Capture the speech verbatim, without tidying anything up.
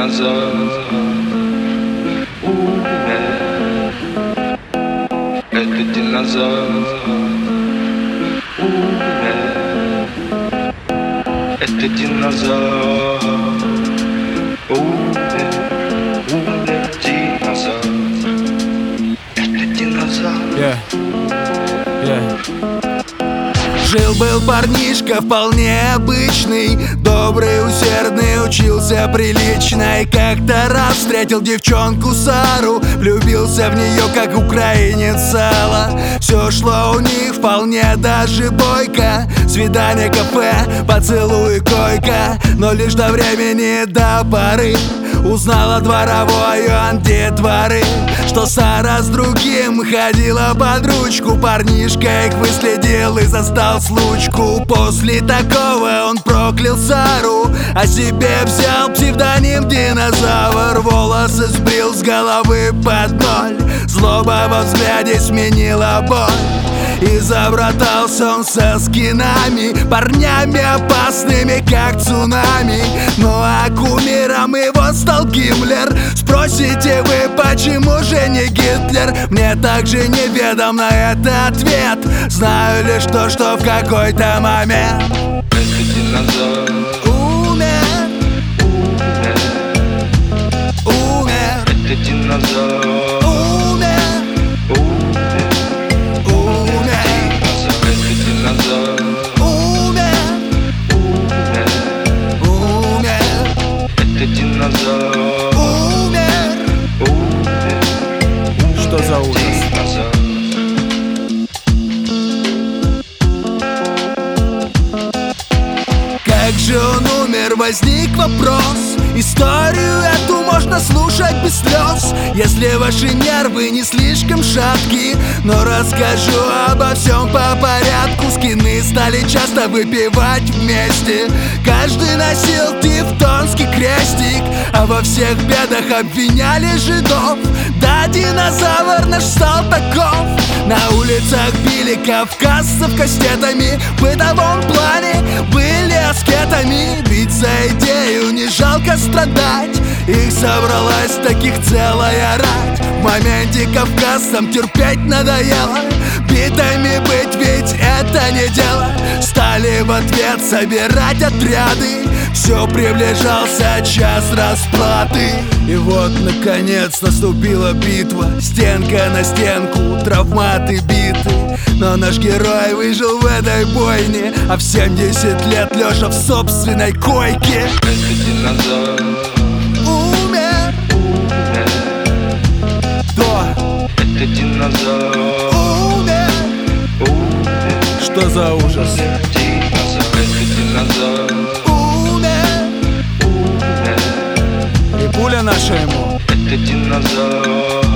динозавр умер. Это динозавр умер. Это динозавр умер. Умер динозавр. Это динозавр. Yeah. Yeah. Жил-был парнишка вполне обычный, добрый, усердный, учился прилично. И как-то раз встретил девчонку Сару, влюбился в нее, как украинец сало. Все шло у них вполне даже бойко. Свидание, кафе, поцелуй, койка. Но лишь до времени, до поры узнала дворовой он детворы, что Сара с другим ходила под ручку. Парнишка их выследил и застал случку. После такого он проклял Сару, а себе взял псевдоним динозавр. Волосы сбрил с головы под ноль, злоба во взгляде сменила боль. И забратался он со скинами, парнями опасными, как цунами. Ну а кумиром его стал Гиммлер. Спросите вы, почему же не Гитлер? Мне также неведом на это ответ. Знаю лишь то, что в какой-то момент Это динозавр умер. умер. Умер. Это динозавр Умер. умер. Это динозавр Умер. умер. Умер. Это динозавр Умер. умер. Что за ужас? Динозавр. Как же он умер, возник вопрос. Историю эту можно слушать без слез, если ваши нервы не слишком шатки. Но расскажу обо всем по порядку. Скины стали часто выпивать вместе. Каждый носил тевтонский крестик, а во всех бедах обвиняли жидов. Да, динозавр наш стал таков. На улицах били кавказцев кастетами, в бытовом плане были аскетами. Ведь за идею не жалко страдать, их собралась таких целая рать. В моменте кавказцам терпеть надоело, битами быть, ведь это не дело. Стали в ответ собирать отряды, все приближался час расплаты. И вот наконец наступила битва, стенка на стенку, травматы биты. Но наш герой выжил в этой бойне, а в семьдесят лет лежа в собственной койке. Это динозавр Умер. умер. Да. Это динозавр Умер. умер. Что за ужас? Динозавр. Это динозавр Умер. умер. И пуля наша ему. Это динозавр